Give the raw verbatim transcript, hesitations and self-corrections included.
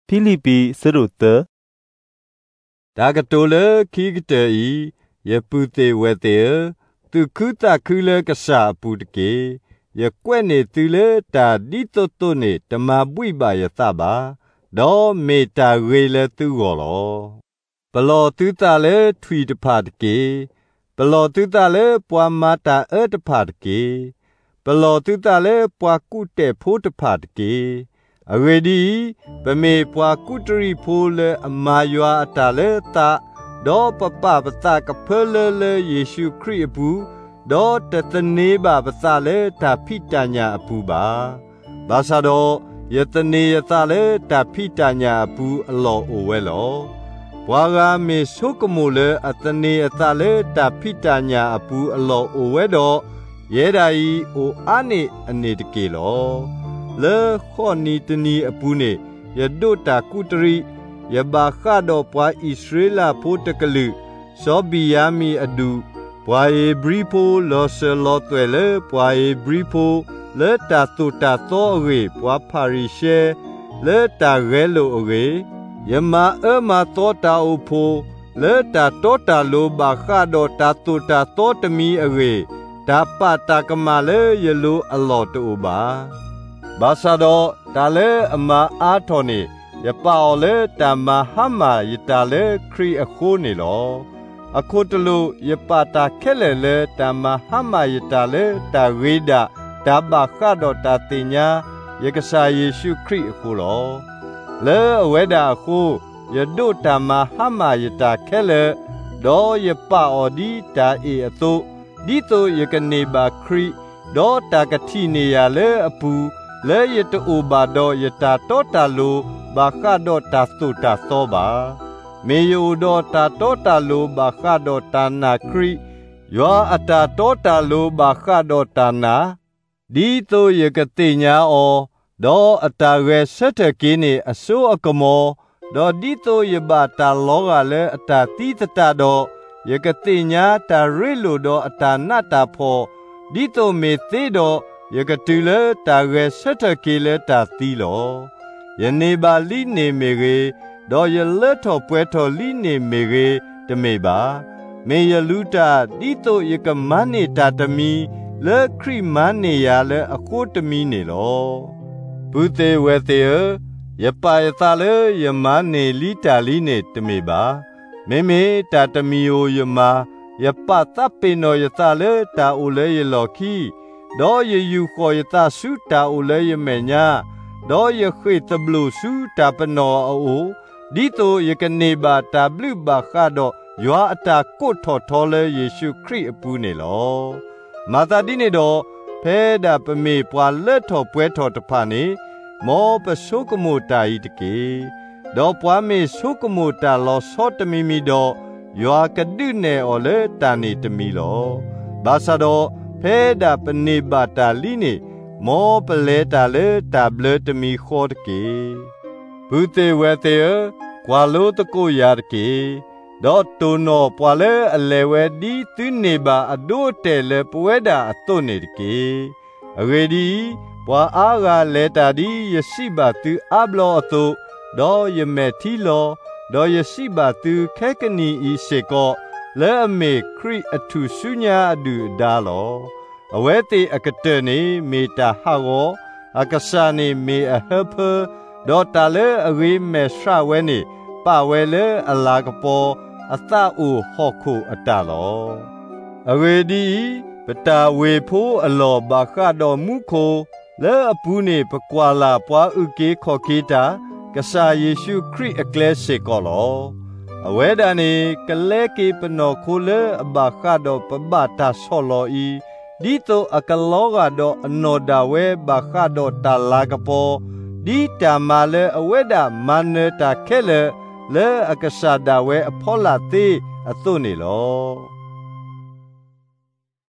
ဖိလိပ္ပိစရုတဒါကတိုလခိကတေဤယပုတေဝတေသူခုတခုလကဆာပူတကေယကွဲ့နေသူလေတာဒီတိုတိုနေတမပွိပါယသပါဒေါ်မေတာရေလေသူကောလောဘလောသူတလေထွီတဖာတကေဘလောသူတလေပွာမာတာအတဖာတကေဘလောသူတလေပွာကုတေဖိုးတဖာတကေအဝေဒီပမေပွာကုတရီဖိုးလေအမာယွာအတလေတာဒေါ်ပပပတကဖလေလေယေရှုခရစ်ဘူးဒေါ်တတနေပါပသလေတာဖိတညာအပူပါဘာသာတော့ယတနေယသလေတာဖိတညာအပူအလောအိုဝဲလောဘွာဂာမေဆုကမိုလေအတနေယသလေတာဖိတညာအပူအလောအိုဝဲတော့ရဲဒါဤအိုအာနေအနေတကေလောလေခောနီတနီအပူနေယဒုတာကုတရိယဘာခါတော့ပွာဣသရေလဖို့တကလူစောဘီယာမီအဒူပွာယေဘရီဖိုလောဆလောတွဲလေပွာယေဘရီဖိုလေတာတူတာသောရေပွာဖာရီရှဲလေတာရဲလိုရေယမအမသောတာအဖိုလေတာတောတာလိုဘာခါတော့တာတူတာသောတမီရေဒါပတာကမလေယလိုအလောတူပါဘာသာတော့ဒါလေအမအားထော်နေယပါော်လေတာမဟမယတာလေခရီအခိုးနေလောအခုတလူယပတာခဲလေလေတာမဟမယတာလေတာဝိဒဒါဘခါတော့တာတင်ညာယကဆာယေရှုခရစ်အခုလောလေအဝဲတာအခုယဒုတာမဟမယတာခဲလေဒေါ်ယပအော်ဒီတာအေအတုဒီတိုယကနေပါခရစ်ဒေါ်တာကတိနေရလေအပူလေယတူဘာဒေါ်ယတာတောတာလိုဘာခါတော့တာသုတာသောပါမေယိုဒေါ်တာတောတာလိုဘာခါတော့တာနာခရိယောအတာတောတာလိုဘာခါတော့တာနာဒီတိုယကတိညာအောဒေါ်အတာရဲဆက်တကင်းနေအစိုးအကမောဒေါ်ဒီတိုယဘာတာလောကလည်းအတာတိတတတော့ယကတိညာတာရိလိုတော့အတာနတာဖောဒီတိုမေသေးတော့ယကတူလေတာရဲဆက်တကေလေတာသီလောယနေပါလိနေမေရေဒေါ်ယလက်ထော်ပွဲထော်လိနေမေရေတမေပါမေယလူတာဒီတိုယကမန်နေတာတမီလေခရိမန်နေရလေအကိုတမီနေလောဘုသေဝေသေယပါယသလေယမန်နေလိတာလိနေတမေပါမေမေတာတမီယိုယမယပသပေနောယသလေတာအိုလေယလောခီဒေါ်ယယူခောယသဆုတာအိုလေယမေညာဒေါ်ယခွေတဘလူစုတာပနောအိုဒီတိုယကနေပါတာဘလူဘာခါတော့ယွာအတာကိုထော်ထော်လေယေရှုခရစ်အပူနေလောမာသာဒီနေတော့ဖဲဒါပမေပွာလက်ထော်ပွဲထော်တဖာနေမောပဆုကမိုတာဤတကေဒေါ်ပွားမေဆုကမိုတာလောစောတမီမီတော့ယွာကဒုနေအော်လေတာနေတမီလောဘာသာတော့ဖဲဒါပနေပါတာလိနေမောပလဲတာလေတာဘလတမီခေါ်တကေဘုသေဝေသေကွာလို့တကိုရတကေဒေါ်တိုနောပွာလဲအလေဝဲဒီသူနေပါအဒိုတဲလေပွဲတာအသွနေတကေအဝေဒီပွာအားကလဲတာဒီယရှိပါသူအဘလောအတုဒေါ်ယမေထီလောဒေါ်ယရှိပါသူခဲကနီဤစေကောလဲအမေခရစ်အထုဆုညာအဒူဒါလောအဝဲတေအကတနေမေတာဟာဝအကဆာနေမေအဟဖဒေါ်တာလေအဝေးမေရှဝဲနေပဝဲလေအလာကပေါ်အသအိုဟော့ခုအတလောအဝေဒီပတာဝေဖိုးအလောဘာခတော်မူခိုလဲအပူနေပကွာလာပွားဥကေခောကေတာကဆာယေရှုခရစ်အကလဲစေကောလောအဝဲဒါနေကလဲကေပနောခိုလေအဘာခတော်ပဘတာဆောလောဤဒီတိုအကလောကတော့အနော်ဒါဝဲဘာခတော့တာလာကပေါ်ဒီတာမာလေအဝဲဒါမန်နေတာခဲလေလေအကဆာဒါဝဲအဖောလာသေးအသွနေလော